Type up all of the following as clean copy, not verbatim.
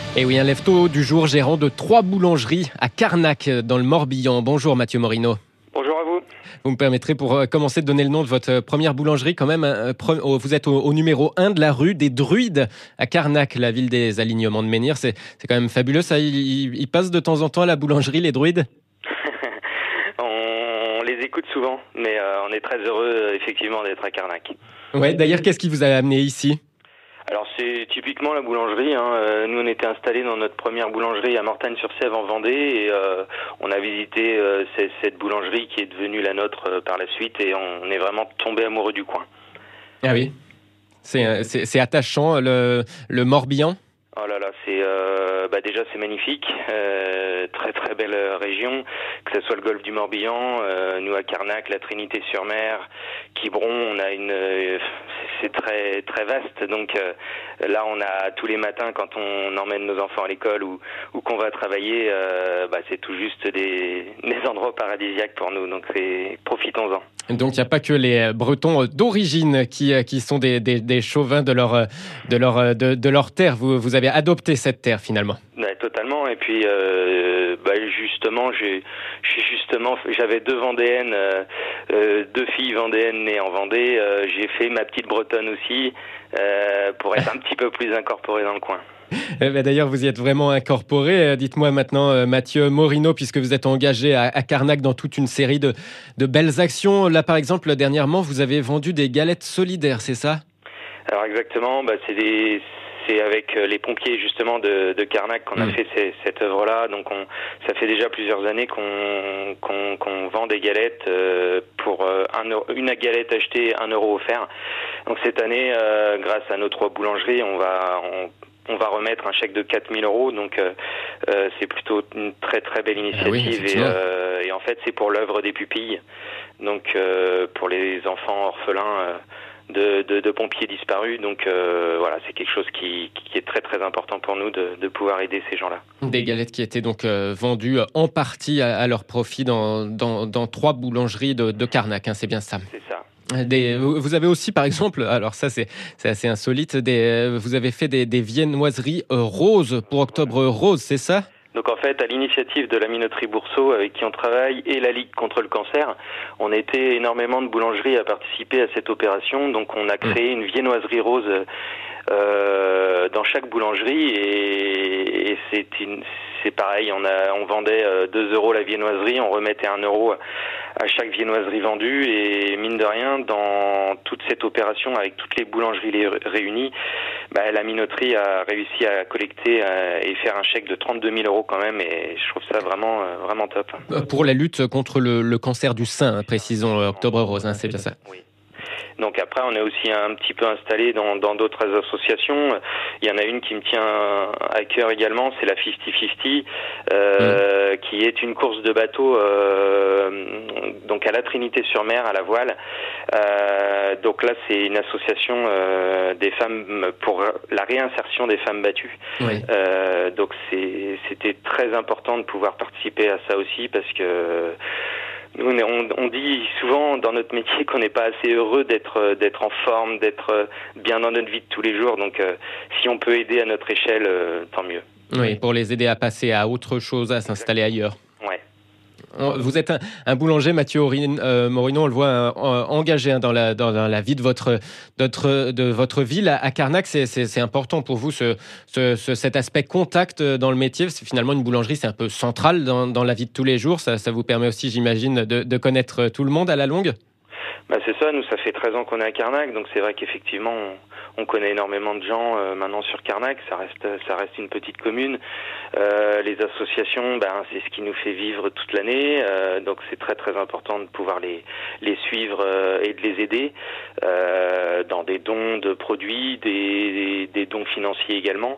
Et oui, un lève-tôt du jour, gérant de 3 boulangeries à Carnac, dans le Morbihan. Bonjour Mathieu Morino. Bonjour à vous. Vous me permettrez pour commencer de donner le nom de votre première boulangerie quand même. Vous êtes au numéro 1 de la rue des Druides à Carnac, la ville des alignements de menhir. C'est quand même fabuleux ça. Ils passent de temps en temps à la boulangerie, les Druides? On les écoute souvent, mais on est très heureux effectivement d'être à Carnac. Ouais, d'ailleurs, qu'est-ce qui vous a amené ici? Alors c'est typiquement la boulangerie. Nous on était installés dans notre première boulangerie à Mortagne-sur-Sèvre en Vendée et on a visité cette boulangerie qui est devenue la nôtre par la suite et on est vraiment tombé amoureux du coin. Ah oui, c'est attachant, le Morbihan. Oh là là, déjà c'est magnifique, très très belle région, que ce soit le golfe du Morbihan, nous à Carnac, la Trinité-sur-Mer, Quiberon, c'est très très vaste. Donc là on a tous les matins quand on emmène nos enfants à l'école ou qu'on va travailler, c'est tout juste des endroits paradisiaques pour nous. Donc profitons-en. Donc il n'y a pas que les Bretons d'origine qui sont des chauvins de leur terre. Vous avez adopté cette terre finalement. Ouais, totalement. Et puis justement, j'avais deux Vendéennes, deux filles vendéennes nées en Vendée. J'ai fait ma petite Bretonne aussi pour être un petit peu plus incorporé dans le coin. D'ailleurs, vous y êtes vraiment incorporé. Dites-moi maintenant, Mathieu Morino, puisque vous êtes engagé à Carnac dans toute une série de belles actions. Là, par exemple, dernièrement, vous avez vendu des galettes solidaires, c'est ça? Alors exactement, c'est avec les pompiers justement de Carnac qu'on a fait cette œuvre-là. Donc ça fait déjà plusieurs années qu'on vend des galettes pour une galette achetée, 1 euro offert. Donc cette année, grâce à nos 3 boulangeries, on va remettre un chèque de 4 000 euros, donc c'est plutôt une très très belle initiative. Et en fait c'est pour l'œuvre des pupilles, donc pour les enfants orphelins de pompiers disparus. Donc voilà, c'est quelque chose qui est très très important pour nous de pouvoir aider ces gens-là. Des galettes qui étaient donc vendues en partie à leur profit dans 3 boulangeries de Carnac, hein, c'est bien ça? C'est ça. Vous avez aussi, par exemple, alors ça c'est assez insolite, vous avez fait des viennoiseries roses pour Octobre Rose, c'est ça? Donc en fait, à l'initiative de la minoterie Bourseau avec qui on travaille et la Ligue contre le cancer, on était énormément de boulangeries à participer à cette opération. Donc on a créé une viennoiserie rose dans chaque boulangerie et c'est pareil, on vendait 2 euros la viennoiserie, on remettait 1 euro à chaque viennoiserie vendue et mine de rien, dans toute cette opération avec toutes les boulangeries réunies, la minoterie a réussi à collecter et faire un chèque de 32 000 euros quand même et je trouve ça vraiment vraiment top. Pour la lutte contre le cancer du sein, hein, précisons Octobre Rose, hein, c'est bien ça. Oui. Donc après, on est aussi un petit peu installé dans d'autres associations. Il y en a une qui me tient à cœur également, c'est la 50-50, qui est une course de bateau donc à la Trinité-sur-Mer, à la voile. Donc là, c'est une association des femmes pour la réinsertion des femmes battues. Oui. Donc c'était très important de pouvoir participer à ça aussi parce que nous, on dit souvent dans notre métier qu'on n'est pas assez heureux d'être en forme, d'être bien dans notre vie de tous les jours. Donc, si on peut aider à notre échelle, tant mieux. Oui, pour les aider à passer à autre chose, à s'installer ailleurs. Ouais. Vous êtes un boulanger, Mathieu Morino, on le voit engagé dans la vie de votre ville. À Carnac, c'est important pour vous cet aspect contact dans le métier. Finalement, une boulangerie, c'est un peu central dans la vie de tous les jours. Ça vous permet aussi, j'imagine, de connaître tout le monde à la longue? C'est ça, nous ça fait 13 ans qu'on est à Carnac, donc c'est vrai qu'effectivement on connaît énormément de gens maintenant sur Carnac, ça reste une petite commune. Les associations, c'est ce qui nous fait vivre toute l'année, donc c'est très très important de pouvoir les suivre et de les aider dans des dons de produits, des dons financiers également.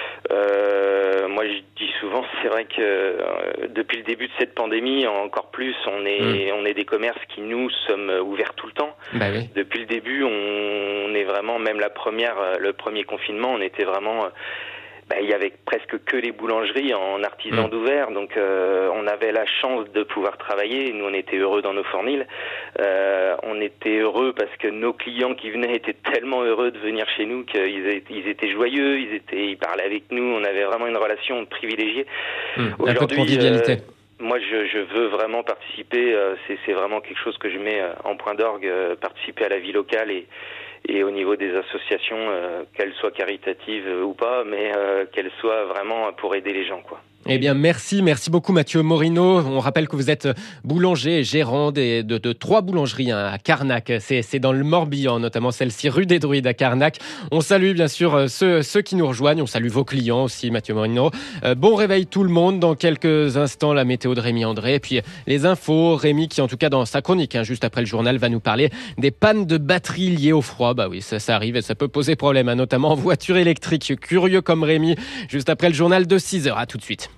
Moi je dis souvent, c'est vrai que depuis le début de cette pandémie, encore plus, on est des commerces qui nous sommes ouverts tout le temps. Oui. Depuis le début, on est vraiment, même le premier confinement, on était vraiment il y avait presque que les boulangeries en artisan d'ouvert, donc on avait la chance de pouvoir travailler. Nous, on était heureux dans nos fornils. On était heureux parce que nos clients qui venaient étaient tellement heureux de venir chez nous qu'ils étaient joyeux, ils parlaient avec nous. On avait vraiment une relation privilégiée. Un peu de convivialité. Moi, je veux vraiment participer. C'est vraiment quelque chose que je mets en point d'orgue, participer à la vie locale et au niveau des associations, qu'elles soient caritatives ou pas, mais qu'elles soient vraiment pour aider les gens, quoi. Eh bien, merci beaucoup Mathieu Morino. On rappelle que vous êtes boulanger et gérant de 3 boulangeries à Carnac. C'est dans le Morbihan, notamment celle-ci rue des Druides à Carnac. On salue bien sûr ceux qui nous rejoignent. On salue vos clients aussi, Mathieu Morino. Bon réveil tout le monde. Dans quelques instants, la météo de Rémi André. Et puis les infos. Rémi qui, en tout cas dans sa chronique, juste après le journal, va nous parler des pannes de batterie liées au froid. Bah oui, ça arrive et ça peut poser problème, notamment en voiture électrique. Curieux comme Rémi, juste après le journal de 6h. À tout de suite.